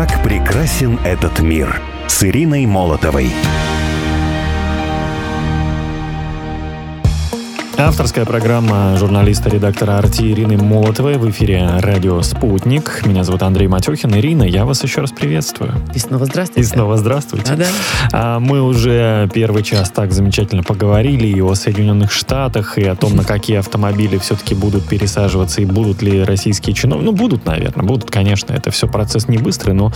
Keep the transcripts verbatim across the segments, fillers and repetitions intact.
Как прекрасен этот мир с Ириной Молотовой. Авторская программа журналиста-редактора «Арти» Ирины Молотовой в эфире «Радио Спутник». Меня зовут Андрей Матюхин. Ирина, я вас еще раз приветствую. И снова здравствуйте. И снова здравствуйте. А, да. а, мы уже первый час так замечательно поговорили и о Соединенных Штатах, и о том, на какие автомобили все-таки будут пересаживаться, и будут ли российские чиновники. Ну, будут, наверное, будут, конечно. Это все процесс не быстрый, но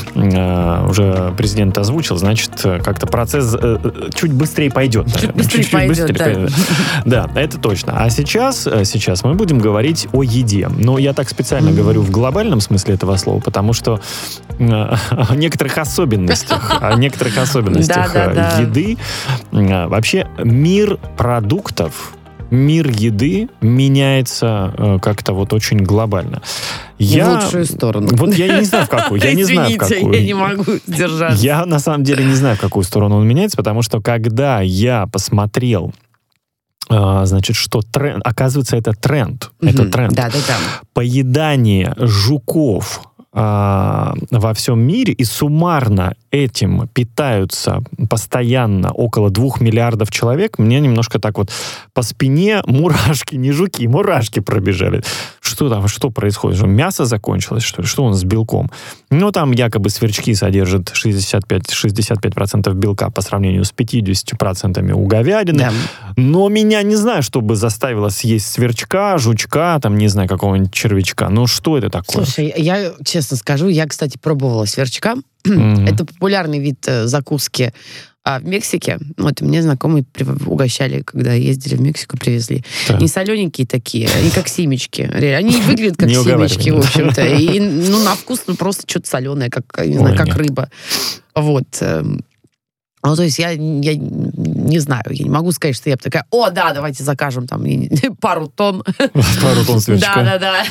а, уже президент озвучил, значит, как-то процесс а, чуть быстрее пойдет. Чуть наверное. быстрее Чуть-чуть пойдет, быстрее да. пойдет. Да. Это точно. А сейчас, сейчас мы будем говорить о еде. Но я так специально mm-hmm. говорю в глобальном смысле этого слова, потому что э, о некоторых особенностях, о некоторых особенностях еды. Вообще мир продуктов, мир еды меняется э, как-то вот очень глобально. Я, в лучшую сторону. Вот я не знаю, в какую. Я не знаю, в какую. я не могу сдержаться. Я на самом деле не знаю, в какую сторону он меняется, потому что когда я посмотрел значит, что тренд, оказывается, это тренд. Mm-hmm. Это тренд. Да, да, да. Поедание жуков а, во всем мире, и суммарно этим питаются постоянно около двух миллиардов человек. Мне немножко так вот по спине мурашки, не жуки, мурашки пробежали. Что там, что происходит? Мясо закончилось, что ли? Что у нас с белком? Ну, там якобы сверчки содержат шестьдесят пять, шестьдесят пять процентов белка по сравнению с пятьдесят процентов у говядины. Да. Но меня не знаю, чтобы заставило съесть сверчка, жучка, там, не знаю, какого-нибудь червячка. Ну, что это такое? Слушай, я честно скажу, я, кстати, пробовала сверчка. Mm-hmm. Это популярный вид э, закуски а, в Мексике. Вот, мне знакомые угощали, когда ездили в Мексику, привезли. Да. Не солененькие такие, они как семечки. Они выглядят как семечки, в общем-то. И, ну, на вкус ну, просто что-то соленое, как, не знаю, Ой, как рыба. Вот. Ну, то есть я, я не знаю, я не могу сказать, что я бы такая, о, да, давайте закажем там пару тонн. Пару тонн сверчка. Да-да-да,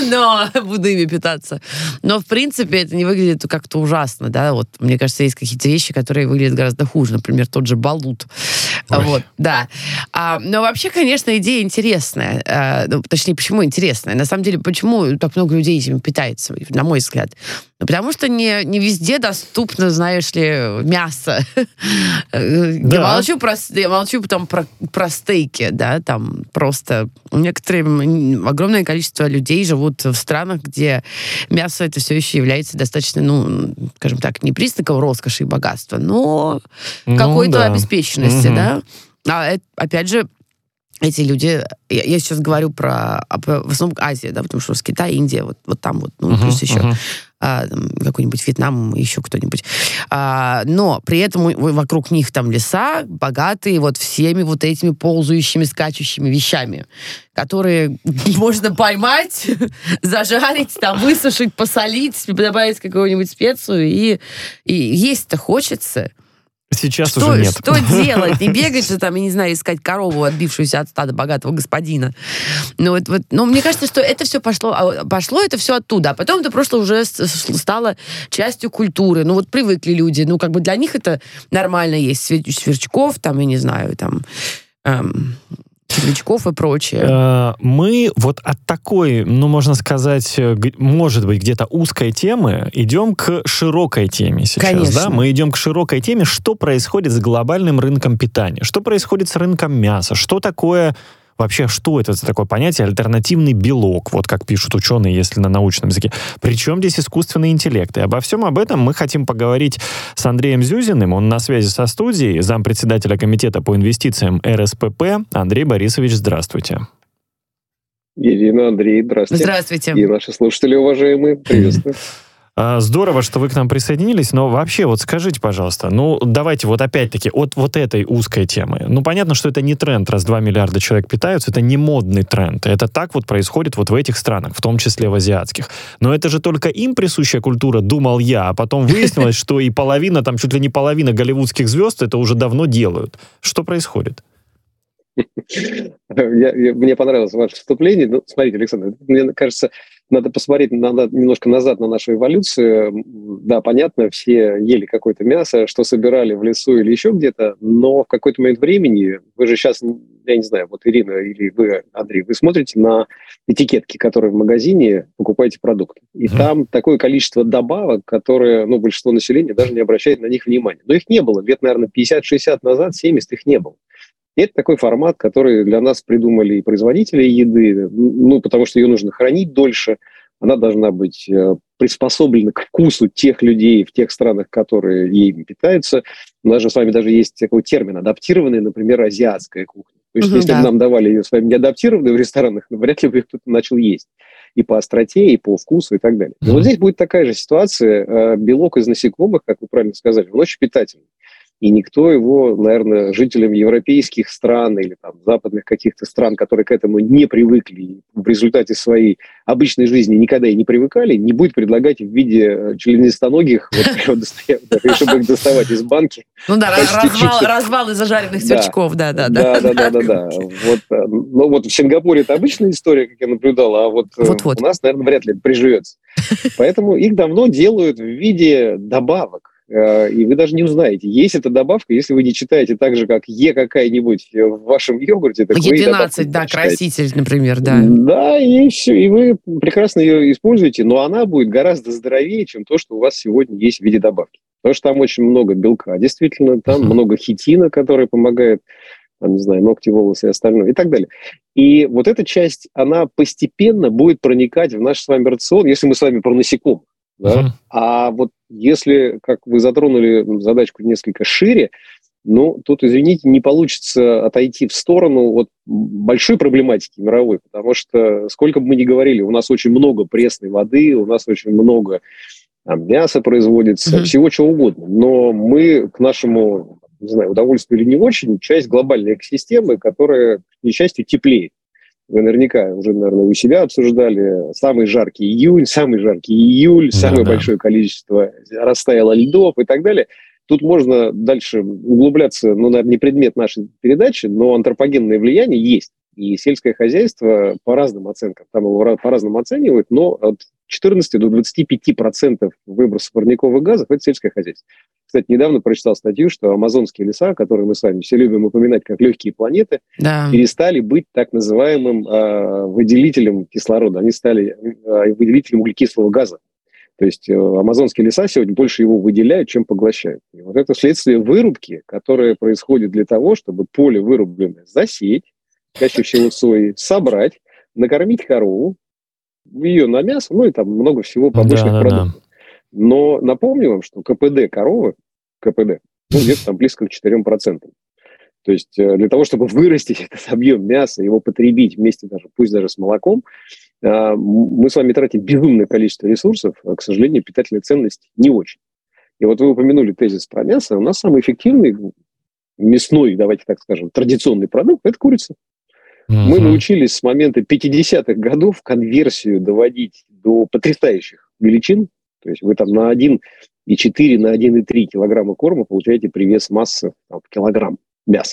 но буду ими питаться. Но, в принципе, это не выглядит как-то ужасно, да, вот, мне кажется, есть какие-то вещи, которые выглядят гораздо хуже, например, тот же балут. Ой. Вот, да. А, но вообще, конечно, идея интересная. А, ну, точнее, почему интересная? На самом деле, почему так много людей этим питается, на мой взгляд? Ну, потому что не, не везде доступно, знаешь ли, мясо. Да. Я молчу про, я молчу там про, про стейки, да, там просто некоторые, огромное количество людей живут в странах, где мясо это все еще является достаточно, ну, скажем так, не признаком роскоши и богатства, но ну, какой-то да. обеспеченности, угу. да. А это, опять же, эти люди, я, я сейчас говорю про, в основном Азию, да, потому что с Китая, Индия, вот, вот там вот, ну, uh-huh, плюс еще uh-huh. а, там, какой-нибудь Вьетнам, еще кто-нибудь. А, но при этом вокруг них там леса, богатые вот всеми вот этими ползающими, скачущими вещами, которые можно поймать, зажарить, там, высушить, посолить, добавить какую-нибудь специю, и, и есть-то хочется. Сейчас что, уже нет. Что делать? Не бегать же там, я не знаю, искать корову, отбившуюся от стада богатого господина. Ну, вот, вот, но мне кажется, что это все пошло, пошло это все оттуда. А потом это просто уже стало частью культуры. Ну, вот привыкли люди. Ну, как бы для них это нормально есть. Сверчков, там, я не знаю, там... Эм, червячков и прочее. Мы вот от такой, ну, можно сказать, может быть, где-то узкой темы идем к широкой теме сейчас. Конечно. Да? Мы идем к широкой теме, что происходит с глобальным рынком питания, что происходит с рынком мяса, что такое... Вообще, что это за такое понятие альтернативный белок, вот как пишут ученые, если на научном языке. Причем здесь искусственный интеллект. И обо всем об этом мы хотим поговорить с Андреем Зюзиным. Он на связи со студией, зампредседателя комитета по инвестициям эр эс пэ пэ. Андрей Борисович, здравствуйте. Ирина, Андрей, здравствуйте. Здравствуйте. И наши слушатели, уважаемые, приветствую. Здорово, что вы к нам присоединились, но вообще вот скажите, пожалуйста, ну давайте вот опять-таки от вот этой узкой темы. Ну понятно, что это не тренд, раз два миллиарда человек питаются, это не модный тренд. Это так вот происходит вот в этих странах, в том числе в азиатских. Но это же только им присущая культура, думал я, а потом выяснилось, что и половина, там чуть ли не половина голливудских звезд это уже давно делают. Что происходит? Я, я, мне понравилось ваше вступление. Ну, смотрите, Александр, мне кажется, надо посмотреть надо немножко назад на нашу эволюцию. Да, понятно, все ели какое-то мясо, что собирали в лесу или еще где-то, но в какой-то момент времени, вы же сейчас, я не знаю, вот Ирина или вы, Андрей, вы смотрите на этикетки, которые в магазине покупаете продукты. И mm-hmm. там такое количество добавок, которые, ну, большинство населения даже не обращает на них внимания. Но их не было. Лет, наверное, пятьдесят-шестьдесят назад, семьдесят их не было. И это такой формат, который для нас придумали и производители еды, ну, потому что ее нужно хранить дольше, она должна быть э, приспособлена к вкусу тех людей в тех странах, которые ей питаются. У нас же с вами даже есть такой термин адаптированная, например, азиатская кухня. То есть, mm-hmm, если да. бы нам давали ее с вами не адаптированную в ресторанах, ну, вряд ли бы кто-то начал есть. И по остроте, и по вкусу, и так далее. Mm-hmm. И вот здесь будет такая же ситуация. Э, белок из насекомых, как вы правильно сказали, он очень питательный. И никто его, наверное, жителям европейских стран или там, западных каких-то стран, которые к этому не привыкли, и в результате своей обычной жизни никогда и не привыкали, не будет предлагать в виде членистоногих, чтобы их доставать из банки. Ну да, развал из-за жареных сверчков, да-да-да. Да-да-да. Ну вот в Сингапуре это обычная история, как я наблюдал, а вот у нас, наверное, вряд ли приживется. Поэтому их давно делают в виде добавок. И вы даже не узнаете, есть эта добавка, если вы не читаете так же, как Е какая-нибудь в вашем йогурте. Е двенадцать, да, краситель, например, да. Да, и все, и вы прекрасно ее используете, но она будет гораздо здоровее, чем то, что у вас сегодня есть в виде добавки. Потому что там очень много белка, действительно, там uh-huh. много хитина, который помогает, там, не знаю, ногти, волосы и остальное, и так далее. И вот эта часть, она постепенно будет проникать в наш с вами рацион, если мы с вами про насекомых. Да? Uh-huh. А вот если, как вы затронули задачку несколько шире, ну, тут, извините, не получится отойти в сторону от большой проблематики мировой, потому что, сколько бы мы ни говорили, у нас очень много пресной воды, у нас очень много там, мяса производится, uh-huh. всего чего угодно, но мы к нашему, не знаю, удовольствию или не очень, часть глобальной экосистемы, которая, к несчастью, теплеет. Вы наверняка уже, наверное, у себя обсуждали самый жаркий июнь, самый жаркий июль, да, самое да. большое количество растаяло льдов и так далее. Тут можно дальше углубляться, ну, наверное, не предмет нашей передачи, но антропогенное влияние есть. И сельское хозяйство по разным оценкам, там его по-разному оценивают, но от четырнадцати до двадцати пяти процентов выбросов парниковых газов – это сельское хозяйство. Кстати, недавно прочитал статью, что амазонские леса, которые мы с вами все любим упоминать как легкие планеты, да. перестали быть так называемым э, выделителем кислорода. Они стали э, выделителем углекислого газа. То есть э, амазонские леса сегодня больше его выделяют, чем поглощают. И вот это следствие вырубки, которое происходит для того, чтобы поле вырубленное засеять, чаще всего сои, собрать, накормить корову, ее на мясо, ну и там много всего побочных да, продуктов. Да, да. Но напомню вам, что КПД коровы, КПД, ну, где-то там близко к четырем процентам. То есть для того, чтобы вырастить этот объем мяса, его потребить вместе даже, пусть даже с молоком, мы с вами тратим безумное количество ресурсов, а, к сожалению, питательная ценность не очень. И вот вы упомянули тезис про мясо. У нас самый эффективный мясной, давайте так скажем, традиционный продукт – это курица. Uh-huh. Мы научились с момента пятидесятых годов конверсию доводить до потрясающих величин. То есть вы там на один и четыре, на один и три килограмма корма получаете привес массы там, в килограмм мяса.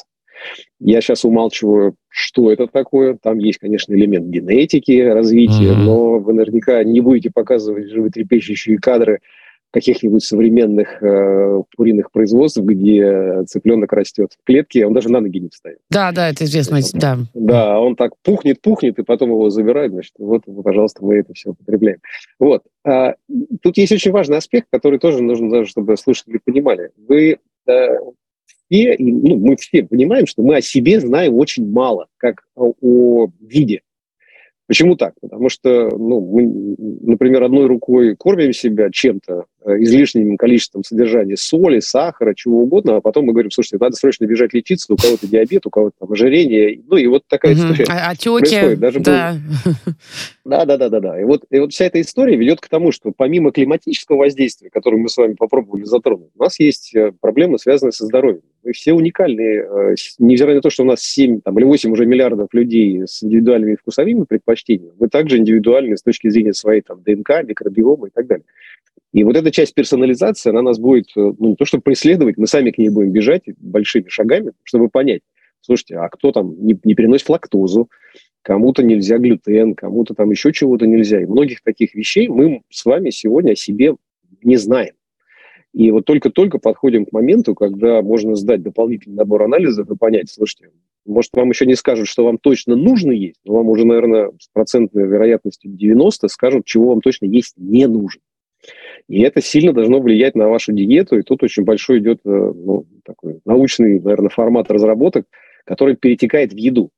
Я сейчас умалчиваю, что это такое. Там есть, конечно, элемент генетики, развития, uh-huh. но вы наверняка не будете показывать животрепещущие кадры каких-нибудь современных э, куриных производств, где цыпленок растет в клетке, он даже на ноги не встает. Да, да, это известно, есть, да. Да, он так пухнет, пухнет, и потом его забирают, значит, вот, пожалуйста, мы это все употребляем. Вот. А, тут есть очень важный аспект, который тоже нужно, даже, чтобы слушатели понимали. Вы э, все, ну, мы все понимаем, что мы о себе знаем очень мало, как о, о виде. Почему так? Потому что, ну, мы, например, одной рукой кормим себя чем-то, излишним количеством содержания соли, сахара, чего угодно, а потом мы говорим, слушайте, надо срочно бежать лечиться, у кого-то диабет, у кого-то там ожирение, ну и вот такая угу. история а, а тети, Даже да. да, да, да, да, да. И вот, и вот вся эта история ведет к тому, что помимо климатического воздействия, которое мы с вами попробовали затронуть, у нас есть проблемы, связанные со здоровьем. Мы все уникальные, невзирая на то, что у нас семь там, или восемь уже миллиардов людей с индивидуальными вкусовыми предпочтениями, мы также индивидуальны с точки зрения своей там, ДНК, микробиома и так далее. И вот эта часть персонализации, она нас будет, ну, не то чтобы преследовать, мы сами к ней будем бежать большими шагами, чтобы понять, Слушайте, а кто там не, не переносит лактозу, кому-то нельзя глютен, кому-то там еще чего-то нельзя. И многих таких вещей мы с вами сегодня о себе не знаем. И вот только-только подходим к моменту, когда можно сдать дополнительный набор анализов и понять, слушайте, может, вам еще не скажут, что вам точно нужно есть, но вам уже, наверное, с процентной вероятностью девяносто скажут, чего вам точно есть не нужно. И это сильно должно влиять на вашу диету, и тут очень большой идет ну, такой научный, наверное, формат разработок, который перетекает в еду.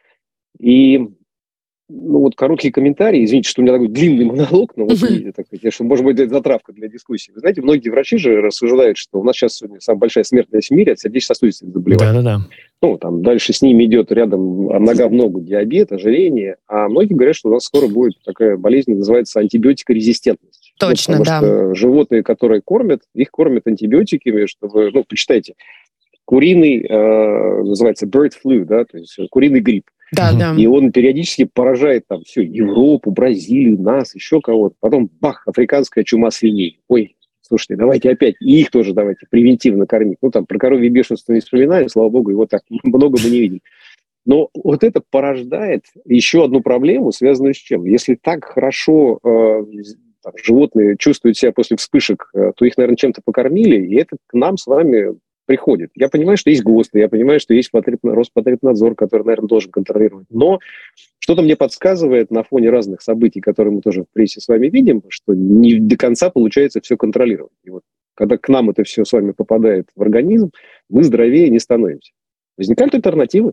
И ну, вот короткий комментарий, извините, что у меня такой длинный монолог, но вот, видите, так сказать, что, может быть, это затравка для дискуссии. Вы знаете, многие врачи же рассуждают, что у нас сейчас сегодня самая большая смертность в мире от сердечно-сосудистых заболеваний. Да-да-да. Ну, там дальше с ними идет рядом нога в ногу диабет, ожирение, а многие говорят, что у нас скоро будет такая болезнь, называется антибиотикорезистентность. Точно, ну, да. потому что животные, которые кормят, их кормят антибиотиками, чтобы, ну, почитайте, куриный, э, называется bird flu, да, то есть куриный грипп. Да, да. И он периодически поражает там всю Европу, Бразилию, нас, еще кого-то. Потом бах, африканская чума свиней. Ой, слушайте, давайте опять и их тоже давайте превентивно кормить. Ну, там про коровье бешенство не вспоминаю, слава богу, его так много мы не видим. Но вот это порождает еще одну проблему, связанную с чем? Если так хорошо э, там, животные чувствуют себя после вспышек, э, то их, наверное, чем-то покормили, и это к нам с вами приходит. Я понимаю, что есть ГОСТы, я понимаю, что есть Роспотребнадзор, который, наверное, должен контролировать. Но что-то мне подсказывает на фоне разных событий, которые мы тоже в прессе с вами видим, что не до конца получается все контролировать. И вот когда к нам это все с вами попадает в организм, мы здоровее не становимся. Возникают альтернативы.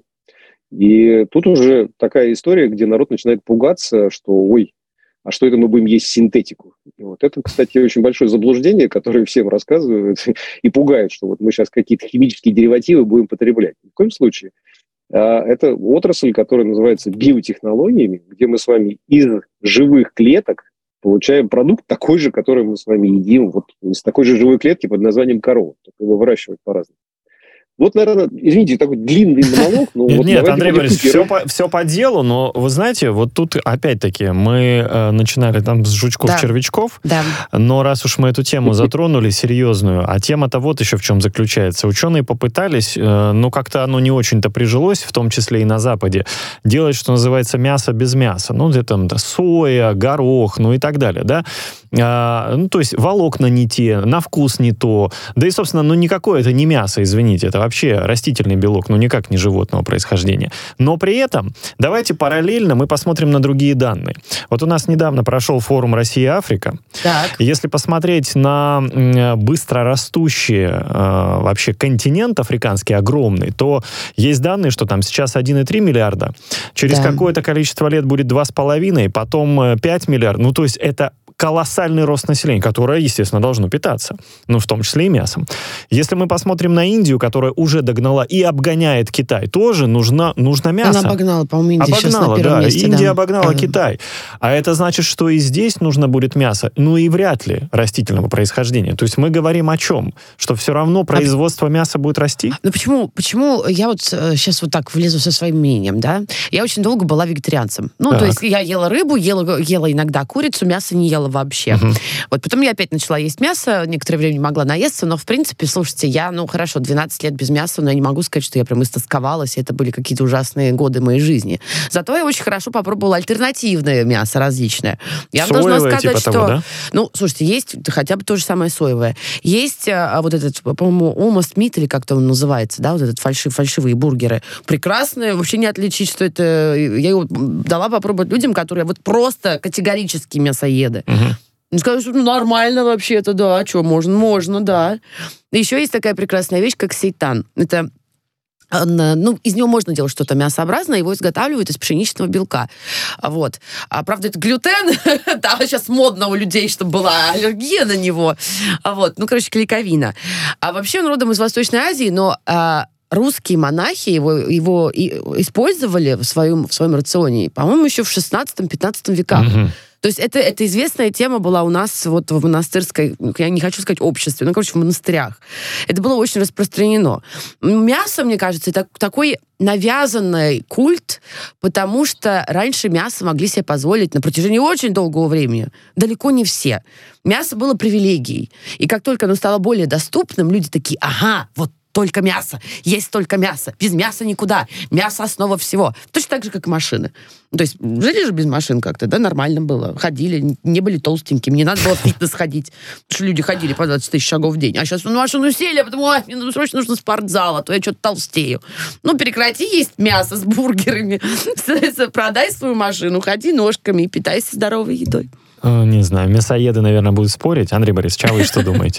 И тут уже такая история, где народ начинает пугаться, что ой, а что это мы будем есть синтетику? И вот это, кстати, очень большое заблуждение, которое всем рассказывают и пугают, что вот мы сейчас какие-то химические деривативы будем потреблять. Ни в коем случае. Это отрасль, которая называется биотехнологиями, где мы с вами из живых клеток получаем продукт такой же, который мы с вами едим, вот из такой же живой клетки под названием корова. Только его выращивают по-разному. Вот, наверное, извините, такой длинный монолог. Но нет, вот нет, Андрей Борисович, все по, все по делу, но вы знаете, вот тут опять-таки мы э, начинали там с жучков-червячков, да. Да. Но раз уж мы эту тему затронули серьезную, а тема-то вот еще в чем заключается. Ученые попытались, э, ну как-то оно не очень-то прижилось, в том числе и на Западе, делать, что называется, мясо без мяса. Ну, где там да, соя, горох, ну и так далее, да. А, ну, то есть волокна не те, на вкус не то. Да и, собственно, ну никакое это не мясо, извините, это вообще растительный белок, ну никак не животного происхождения. Но при этом давайте параллельно мы посмотрим на другие данные. Вот у нас недавно прошел форум «Россия-Африка». Так. Если посмотреть на быстрорастущий э, вообще континент африканский огромный, то есть данные, что там сейчас один целых три миллиарда, через да. какое-то количество лет будет два с половиной, потом пять миллиардов. Ну то есть это колоссальный рост населения, которое, естественно, должно питаться, ну, в том числе и мясом. Если мы посмотрим на Индию, которая уже догнала и обгоняет Китай, тоже нужно, нужно мясо. Она обогнала, по-моему, Индия обогнала, сейчас на первом да. месте. Индия да. обогнала да. Китай. А это значит, что и здесь нужно будет мясо, ну и вряд ли растительного происхождения. То есть мы говорим о чем? Что все равно производство а... мяса будет расти? Ну почему, почему я вот сейчас вот так влезу со своим мнением, да? Я очень долго была вегетарианцем. Ну, так. то есть я ела рыбу, ела, ела иногда курицу, мясо не ела вообще. Угу. Вот потом я опять начала есть мясо, некоторое время не могла наесться, но, в принципе, слушайте, я, ну, хорошо, двенадцать лет без мяса, но я не могу сказать, что я прям истосковалась, и это были какие-то ужасные годы моей жизни. Зато я очень хорошо попробовала альтернативное мясо различное. Я соевое, должна сказать, типа что... того, да? Ну, слушайте, есть хотя бы то же самое соевое. Есть а, вот этот, по-моему, almost meat, или как-то он называется, да, вот этот фальши, фальшивые бургеры. Прекрасные, вообще не отличить, что это... Я его дала попробовать людям, которые вот просто категорически мясоеды. Угу. Сказали, что ну, нормально вообще-то, да, что, можно, можно, да. Еще есть такая прекрасная вещь, как сейтан. Это, ну, из него можно делать что-то мясообразное, его изготавливают из пшеничного белка. Вот. А, правда, это глютен, да, сейчас модно у людей, чтобы была аллергия на него. Вот. Ну, короче, клейковина. А вообще он родом из Восточной Азии, но... русские монахи его, его использовали в своем, в своем рационе, по-моему, еще в шестнадцатом-пятнадцатом веках. Mm-hmm. То есть это, это известная тема была у нас вот в монастырской, я не хочу сказать обществе, но, короче, в монастырях. Это было очень распространено. Мясо, мне кажется, это такой навязанный культ, потому что раньше мясо могли себе позволить на протяжении очень долгого времени. Далеко не все. Мясо было привилегией. И как только оно стало более доступным, люди такие, ага, вот только мясо, есть только мясо, без мяса никуда, мясо основа всего. Точно так же, как и машины. То есть жили же без машин как-то, да, нормально было, ходили, не были толстенькими, не надо было в фитнес ходить, потому что люди ходили по двадцать тысяч шагов в день, а сейчас на машину сели, а потом, ой, мне срочно нужно спортзал, а то я что-то толстею. Ну, прекрати есть мясо с бургерами, продай свою машину, ходи ножками и питайся здоровой едой. Не знаю, мясоеды, наверное, будут спорить. Андрей Борисович, а вы что думаете?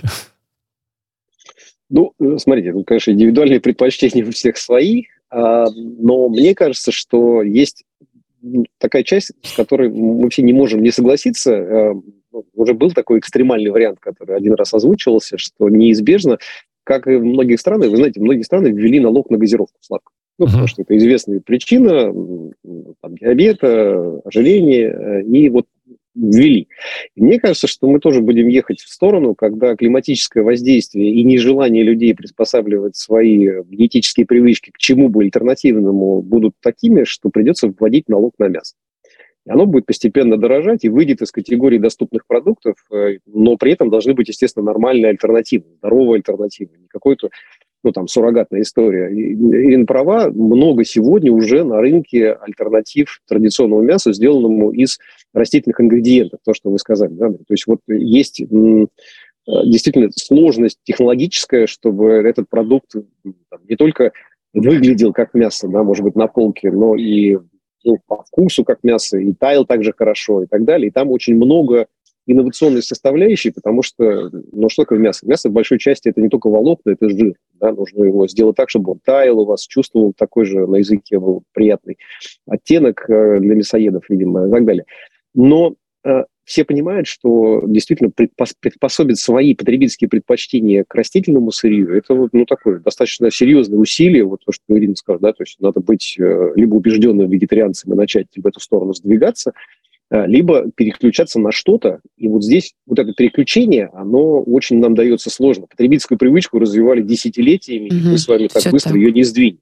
Ну, смотрите, тут, конечно, индивидуальные предпочтения у всех свои, но мне кажется, что есть такая часть, с которой мы вообще не можем не согласиться. Уже был такой экстремальный вариант, который один раз озвучивался, что неизбежно, как и в многих странах, вы знаете, многие страны ввели налог на газировку сладкую. Ну, uh-huh. потому что это известная причина там, диабета, ожирения, и вот ввели. И мне кажется, что мы тоже будем ехать в сторону, когда климатическое воздействие и нежелание людей приспосабливать свои диетические привычки к чему бы альтернативному будут такими, что придется вводить налог на мясо. И оно будет постепенно дорожать и выйдет из категории доступных продуктов, но при этом должны быть, естественно, нормальные альтернативы, здоровые альтернативы, не какой-то, ну, там, суррогатная история. Ирина права, много сегодня уже на рынке альтернатив традиционному мясу, сделанному из растительных ингредиентов, то, что вы сказали. Да? То есть вот есть м, действительно сложность технологическая, чтобы этот продукт там, не только выглядел как мясо, да, может быть, на полке, но и ну, по вкусу как мясо, и таял также хорошо, и так далее. И там очень много инновационной составляющей, потому что, ну, что такое мясо? Мясо в большой части это не только волокна, это жир. Да? Нужно его сделать так, чтобы он таял у вас, чувствовал такой же на языке был приятный оттенок для мясоедов, видимо, и так далее. Но э, все понимают, что действительно предпос- приспособить свои потребительские предпочтения к растительному сырью, это вот, ну, такое достаточно серьезное усилие, вот то, что Ирина сказала, да, то есть надо быть э, либо убежденным вегетарианцем и начать в эту сторону сдвигаться, либо переключаться на что-то. И вот здесь вот это переключение, оно очень нам дается сложно. Потребительскую привычку развивали десятилетиями, mm-hmm. и мы с вами так Все быстро так. ее не сдвинем.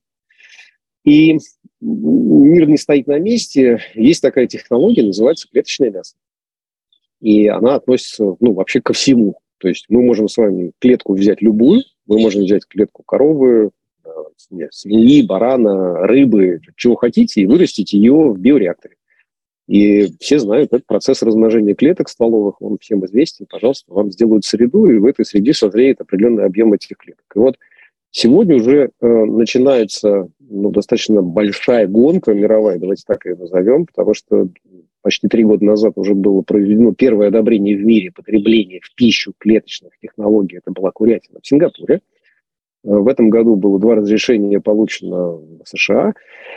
И мир не стоит на месте. Есть такая технология, называется клеточное мясо. И она относится, ну, вообще ко всему. То есть мы можем с вами клетку взять любую, мы можем взять клетку коровы, свиньи, барана, рыбы, чего хотите, и вырастить ее в биореакторе. И все знают, этот процесс размножения клеток стволовых, он всем известен. Пожалуйста, вам сделают среду, и в этой среде созреет определенный объем этих клеток. И вот сегодня уже э, начинается ну, достаточно большая гонка мировая, давайте так ее назовем, потому что почти три года назад уже было проведено первое одобрение в мире потребления в пищу клеточных технологий. Это была курятина в Сингапуре. В этом году было два разрешения получено в США,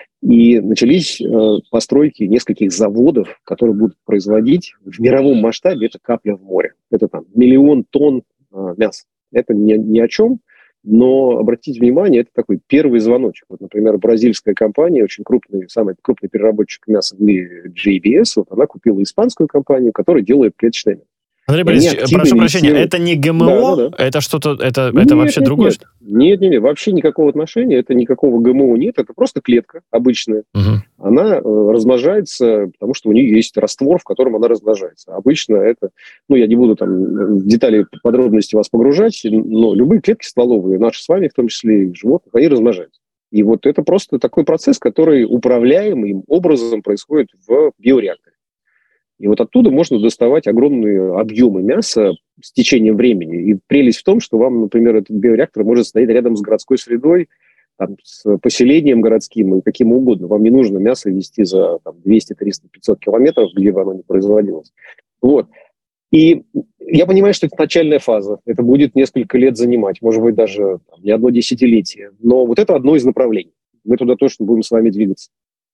и начались э, постройки нескольких заводов, которые будут производить в мировом масштабе, это капля в море. Это там миллион тонн э, мяса. Это ни, ни о чем, но обратите внимание, это такой первый звоночек. Вот, например, бразильская компания, очень крупный, самый крупный переработчик мяса в мире, джей би эс, вот она купила испанскую компанию, которая делает клеточное мясо. Андрей Борисович, прошу прощения, это не ГМО? Да, да, да. Это что-то, это, нет, это вообще нет, другое? Нет. нет, нет, нет, вообще никакого отношения, это никакого ГМО нет, это просто клетка обычная. Угу. Она э, размножается, потому что у нее есть раствор, в котором она размножается. Обычно это, ну, я не буду там в детали, подробности вас погружать, но любые клетки стволовые, наши с вами, в том числе и животных, они размножаются. И вот это просто такой процесс, который управляемым образом происходит в биореакторе. И вот оттуда можно доставать огромные объемы мяса с течением времени. И прелесть в том, что вам, например, этот биореактор может стоять рядом с городской средой, там, с поселением городским и каким угодно. Вам не нужно мясо везти за там, двести, триста, пятьсот километров, где бы оно ни производилось. Вот. И я понимаю, что это начальная фаза. Это будет несколько лет занимать, может быть, даже там, не одно десятилетие. Но вот это одно из направлений. Мы туда точно будем с вами двигаться.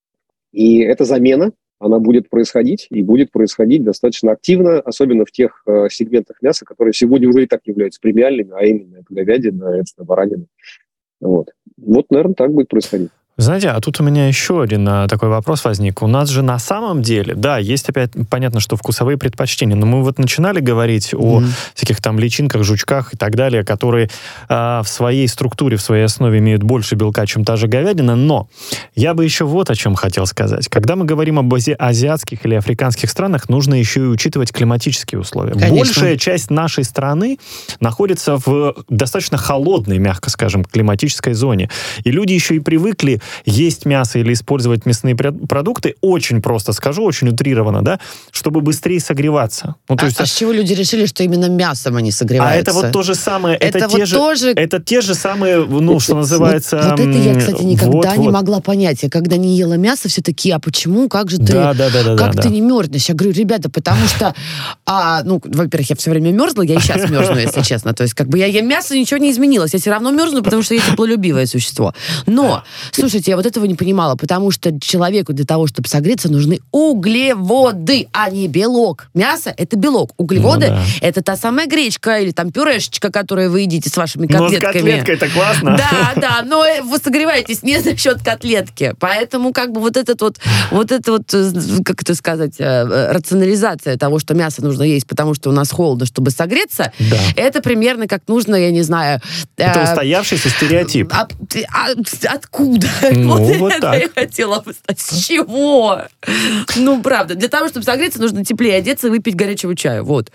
И это замена. Она будет происходить, и будет происходить достаточно активно, особенно в тех э, сегментах мяса, которые сегодня уже и так являются премиальными, а именно это говядина, это баранина. Вот. вот, наверное, так будет происходить. Знаете, а тут у меня еще один а, такой вопрос возник. У нас же на самом деле, да, есть опять, понятно, что вкусовые предпочтения, но мы вот начинали говорить о mm-hmm. всяких там личинках, жучках и так далее, которые а, в своей структуре, в своей основе имеют больше белка, чем та же говядина, но я бы еще вот о чем хотел сказать. Когда мы говорим об ази- азиатских или африканских странах, нужно еще и учитывать климатические условия. Конечно. Большая часть нашей страны находится в достаточно холодной, мягко скажем, климатической зоне. И люди еще и привыкли есть мясо или использовать мясные продукты, очень просто скажу, очень утрированно, да, чтобы быстрее согреваться. Ну, то а, есть, а с чего люди решили, что именно мясом они согреваются? А это вот то же самое, это, это те, вот же, тоже... это те же самые, ну, что называется... Вот, вот это я, кстати, никогда вот, не вот. могла понять. Я когда не ела мясо, все такие, а почему, как же ты, да, да, да, да, как да, ты да. не мерзнешь? Я говорю, ребята, потому что, а, ну, во-первых, я все время мерзла, я и сейчас мерзну, если честно. То есть, как бы я ем мясо, ничего не изменилось. Я все равно мерзну, потому что я теплолюбивое существо. Но, слушайте, я вот этого не понимала, потому что человеку для того, чтобы согреться, нужны углеводы, а не белок. Мясо — это белок. Углеводы ну, да. — это та самая гречка или там пюрешечка, которую вы едите с вашими котлетками. Ну, с котлеткой-то классно. Да, да, но вы согреваетесь не за счет котлетки. Поэтому как бы вот этот вот, вот это вот, как это сказать, рационализация того, что мясо нужно есть, потому что у нас холодно, чтобы согреться, да. это примерно как нужно, я не знаю... Это э, устоявшийся стереотип. А, а, откуда? Ну, вот, вот это так. я хотела бы сказать. С чего? Ну, правда. Для того, чтобы согреться, нужно теплее одеться и выпить горячего чая. Вот.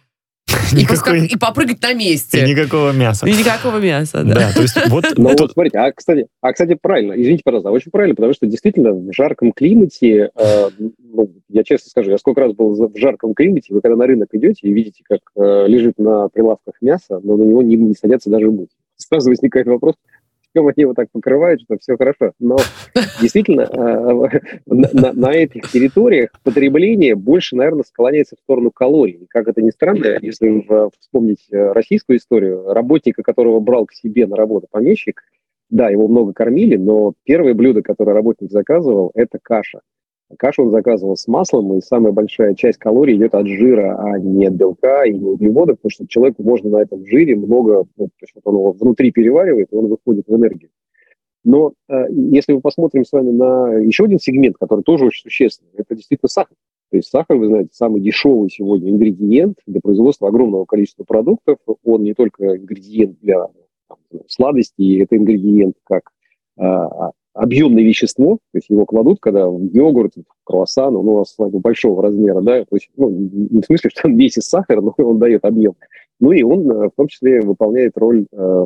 И, поска... и попрыгать на месте. И никакого мяса. И никакого мяса, да. Да, то есть вот... Ну вот смотрите, а кстати, а, кстати, правильно, извините, пожалуйста, очень правильно, потому что действительно в жарком климате, э, ну, я честно скажу, я сколько раз был в жарком климате, вы когда на рынок идете и видите, как э, лежит на прилавках мясо, но на него не, не садятся даже мухи. Сразу возникает вопрос, чем они его так покрывают, что все хорошо. Но действительно, э, на, на этих территориях потребление больше, наверное, склоняется в сторону калорий. Как это ни странно, если вспомнить российскую историю, работника, которого брал к себе на работу помещик, да, его много кормили, но первое блюдо, которое работник заказывал, это каша. Кашу он заказывал с маслом, и самая большая часть калорий идет от жира, а не от белка и не углеводов, потому что человеку можно на этом жире много, ну, то есть вот он его внутри переваривает, и он выходит в энергию. Но э, если мы посмотрим с вами на еще один сегмент, который тоже очень существенный, это действительно сахар. То есть сахар, вы знаете, самый дешевый сегодня ингредиент для производства огромного количества продуктов. Он не только ингредиент для там, сладостей, это ингредиент как э, объемное вещество, то есть его кладут, когда в йогурт, в круассан, он у нас с вами большого размера, да, то есть, ну, не в смысле, что он весит сахар, но он дает объем. Ну и он в том числе выполняет роль э,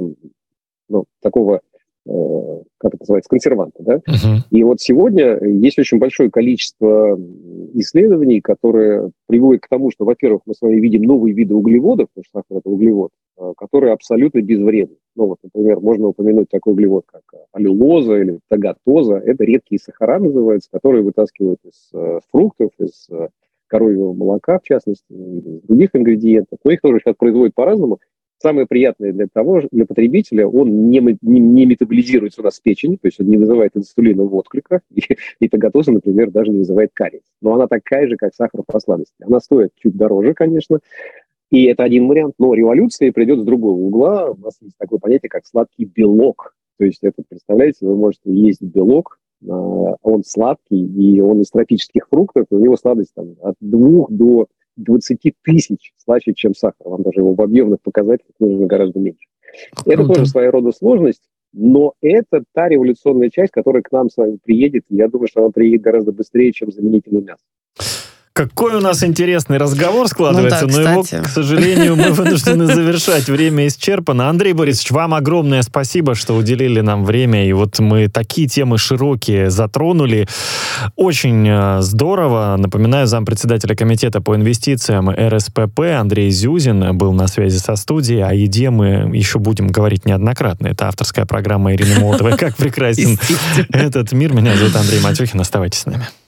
ну, такого, э, как это называется, консерванта, да. Uh-huh. И вот сегодня есть очень большое количество исследований, которые приводят к тому, что, во-первых, мы с вами видим новые виды углеводов, потому что сахар – это углевод, которые абсолютно безвредны. Ну вот, например, можно упомянуть такой углевод, как аллюлоза или тагатоза. Это редкие сахара называются, которые вытаскивают из э, фруктов, из э, коровьего молока, в частности, из других ингредиентов. Но их тоже сейчас производят по-разному. Самое приятное для того, для потребителя, он не, не, не метаболизируется у нас в печени, то есть он не вызывает инсулинового отклика, и, и тагатоза, например, даже не вызывает кариес. Но она такая же, как сахар по сладости. Она стоит чуть дороже, конечно. И это один вариант, но революция придет с другого угла. У нас есть такое понятие, как сладкий белок. То есть это, представляете, вы можете есть белок, он сладкий, и он из тропических фруктов, и у него сладость там, от двух до двадцати тысяч слаще, чем сахар. Вам даже его в объемных показателях нужно гораздо меньше. Это тоже своего рода сложность, но это та революционная часть, которая к нам с вами приедет. И я думаю, что она приедет гораздо быстрее, чем заменительный мясо. Какой у нас интересный разговор складывается, ну, да, но его, к сожалению, мы вынуждены завершать. Время исчерпано. Андрей Борисович, вам огромное спасибо, что уделили нам время. И вот мы такие темы широкие затронули. Очень здорово. Напоминаю, зампредседателя комитета по инвестициям эр эс пэ пэ Андрей Зюзин был на связи со студией. О еде мы еще будем говорить неоднократно. Это авторская программа Ирины Молотовой «Как прекрасен этот мир». Меня зовут Андрей Матюхин. Оставайтесь с нами.